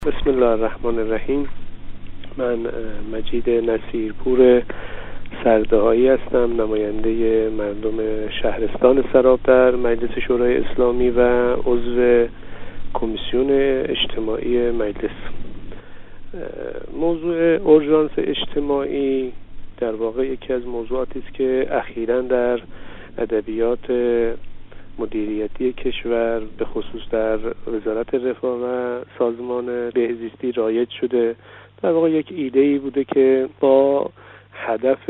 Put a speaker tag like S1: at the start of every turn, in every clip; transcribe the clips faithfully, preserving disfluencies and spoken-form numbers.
S1: بسم الله الرحمن الرحیم. من مجید نصیرپور سردهایی هستم، نماینده مردم شهرستان سراب در مجلس شورای اسلامی و عضو کمیسیون اجتماعی مجلس. موضوع اورژانس اجتماعی در واقع یکی از موضوعاتی است که اخیراً در ادبیات مدیریتی کشور به خصوص در وزارت رفاه و سازمان بهزیستی رایج شده. در واقع یک ایده‌ای بوده که با هدف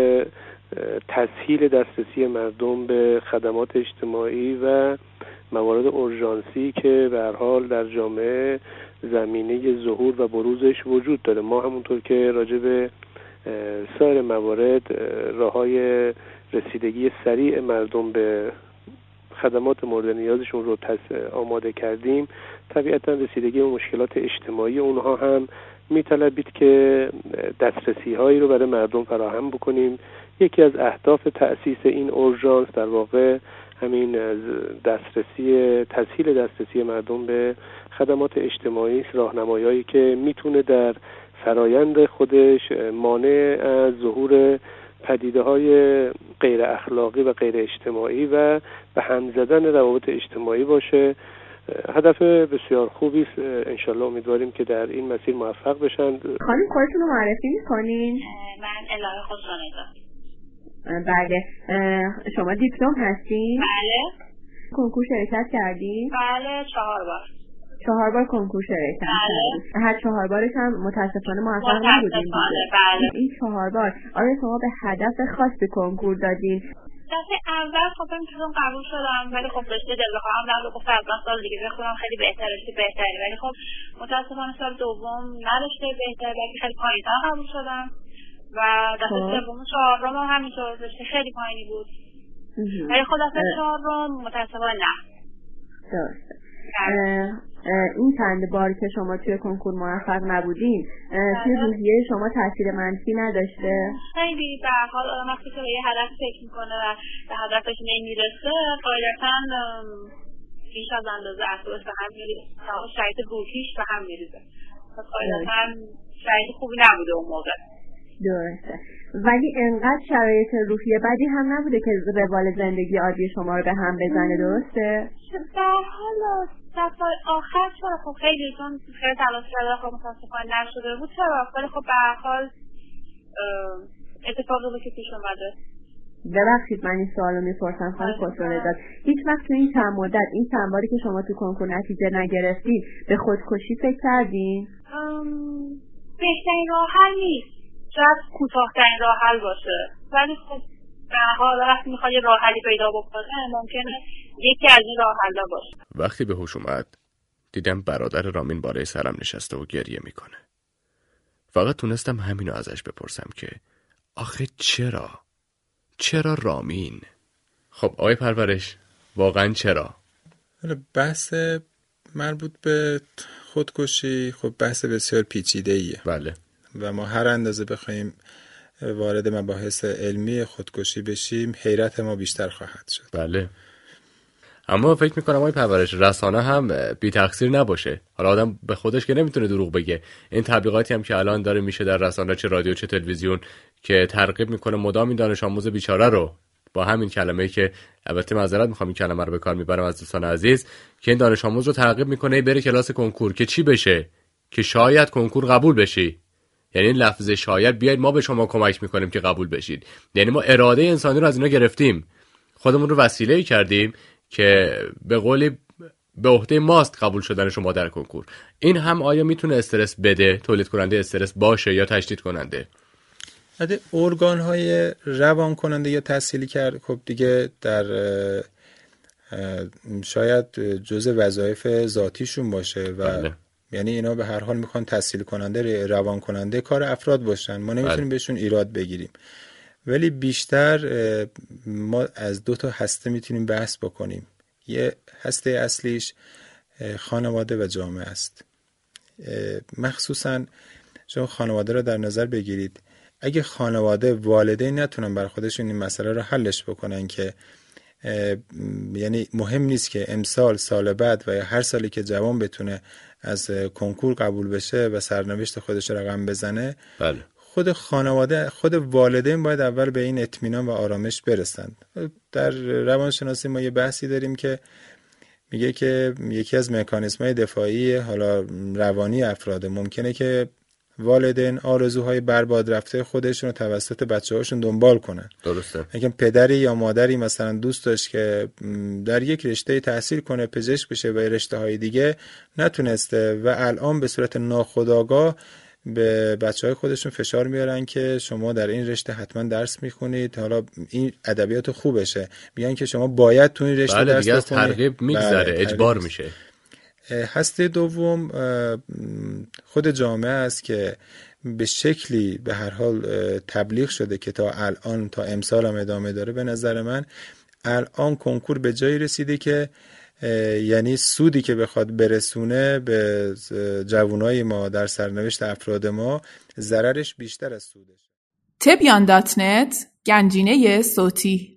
S1: تسهیل دسترسی مردم به خدمات اجتماعی و موارد اورژانسی که به هر حال در جامعه زمینه ظهور و بروزش وجود داره. ما همونطور که راجع به سایر موارد راه‌های رسیدگی سریع مردم به خدمات مورد نیازشون رو آماده کردیم، طبیعتاً رسیدگی به مشکلات اجتماعی اونها هم میطلبید که دسترسی هایی رو برای مردم فراهم بکنیم. یکی از اهداف تأسیس این اورژانس در واقع همین دسترسی تسهیل دسترسی مردم به خدمات اجتماعی است، راهنمایی‌هایی که میتونه در فرایند خودش مانع از ظهور پدیده‌های غیر اخلاقی و غیر اجتماعی و به هم زدن روابط اجتماعی باشه. هدف بسیار خوبی است. انشالله امیدواریم که در این مسیر موفق بشن.
S2: خانم خودتون رو معرفی می‌کنین؟
S3: من الهه خسرونزا.
S2: بله. شما دیپلم هستین؟
S3: بله.
S2: کنکور شرکت کردین؟
S3: بله، چهار بار.
S2: چهار بار کنکور شرکت کردین. هر چهار بارش هم متاسفانه موفق نبودین.
S3: بله.
S2: این چهار بار آیا شما به هدف خاصی کنکور دادین؟
S3: دفعه اول خب میتونم قبول شدم، ولی خب رشته دلخواهم در رو گفت از سال دیگه بخونم خیلی بهتر رشته بهتری، ولی خب متاسفانه سال دوم نداشته بهتر، بلکه خیلی پایین‌تر قبول شدم و دفعه سوم و چهارم هم همینطور رشته خیلی پایینی بود، ولی خب دفعه چهارم متاسفانه نه.
S2: درسته. این چند بار که شما توی کنکور موفق نبودین توی روحیه شما تاثیر منفی نداشته؟
S3: خیلی به هر حال آدم وقتی که به یه هدف فکر میکنه و به هدفش نمیرسه قاعدتاً بیش از اندازه اعصابش به هم میریزه، شرایط روحیش به هم میریزه. قاعدتاً شرایط خوبی نبوده اون موقع.
S2: درسته. ولی انقدر شرایط روحیه بدی هم نبوده که روال زندگی عادی شما رو به هم بزنه، درسته؟
S3: به حال دفعه آخر چرا خب خیلی چون خیلی تلاش کرده خب متاسفانه نشده بود چرا، ولی خب به هر حال اتفاقی بود که پیش اومده.
S2: ببخشید من این سوالو میپرسم خانم خسرونزا، هیچ وقت تو این چند مدت این چند باری که شما تو کنکور نتیجه نگرفتین به خودکشی فکر کردین؟
S3: بهترین راه حل نیست، شاید کوتاه‌ترین راه حل باشه، ولی خب به هر حال وقتی میخواد یه راه حلی پیدا بکنه ممکنه یکی از این راه حل‌ها باشه.
S4: وقتی به هوش اومد دیدم برادر رامین بالای سرم نشسته و گریه میکنه. فقط تونستم همینو ازش بپرسم که آخه چرا؟ چرا رامین؟ خب آقای پرورش واقعا چرا؟
S5: بحث مربوط به خودکشی خب بحث بسیار پیچیده‌ایه.
S4: بله. و
S5: ما هر اندازه بخوایم وارد مباحث علمی خودکشی بشیم حیرت ما بیشتر خواهد شد.
S4: بله. اما فکر میکنم آقای پرورش رسانه هم بی تقصیر نباشه. حالا آدم به خودش که نمیتونه دروغ بگه. این تبلیغاتی هم که الان داره میشه در رسانه چه رادیو چه تلویزیون که ترغیب میکنه مدام این دانش آموز بیچاره رو با همین کلمه‌ای که البته معذرت میخوام این کلمه رو به کار میبرم از دوستان عزیز که این دانش آموز رو ترغیب میکنه بره کلاس کنکور که چی بشه؟ که شاید کنکور قبول بشی. یعنی این لفظ شاید بیاید ما به شما کمک میکنیم که قبول بشید. یعنی ما اراده انسانی رو از اینا گرفتیم. خودمون رو وسیله‌ای کردیم که به قولی به عهده ماست قبول شدن شما در کنکور. این هم آیا میتونه استرس بده، تولید کننده استرس باشه یا تشدید کننده؟
S5: البته ارگان‌های روان کننده یا تسهیلی کرد خب دیگه در شاید جزء وظایف ذاتیشون باشه و بله. یعنی اینا به هر حال میخوان تسهیل کننده روان کننده کار افراد باشن، ما نمیتونیم بله. بهشون ایراد بگیریم، ولی بیشتر ما از دو تا هسته میتونیم بحث بکنیم. یه هسته اصلیش خانواده و جامعه است. مخصوصا شما خانواده رو در نظر بگیرید، اگه خانواده والدین نتونن بر خودشون این مسئله رو حلش بکنن که یعنی مهم نیست که امسال سال بعد و یا هر سالی که جوان بتونه از کنکور قبول بشه و سرنوشت خودش رقم بزنه،
S4: بله.
S5: خود خانواده، خود والدین باید اول به این اطمینان و آرامش برسن. در روانشناسی ما یه بحثی داریم که میگه که یکی از مکانیزم‌های دفاعی حالا روانی افراد ممکنه که والدین آرزوهای برباد رفته خودشون رو توسط بچه‌هاشون دنبال کنن.
S4: درسته.
S5: اگه پدری یا مادری مثلا دوست داشت که در یک رشته تحصیل کنه، پزشک بشه و رشته‌های دیگه نتونسته و الان به صورت ناخودآگاه به بچه‌های خودشون فشار میارن که شما در این رشته حتما درس میخونید، حالا این ادبیات خوبشه، میگن که شما باید تو این رشته
S4: بله
S5: درس
S4: بخونید.
S5: بخونید.
S4: ترغیب میگذره، اجبار میشه.
S5: هسته دوم خود جامعه است که به شکلی به هر حال تبلیغ شده که تا الان، تا امسال هم ادامه داره. به نظر من الان کنکور به جایی رسیده که یعنی سودی که بخواد برسونه به جوانای ما در سرنوشت افراد ما، ضررش بیشتر از سودش.
S6: تبیان دات نت، گنجینه صوتی.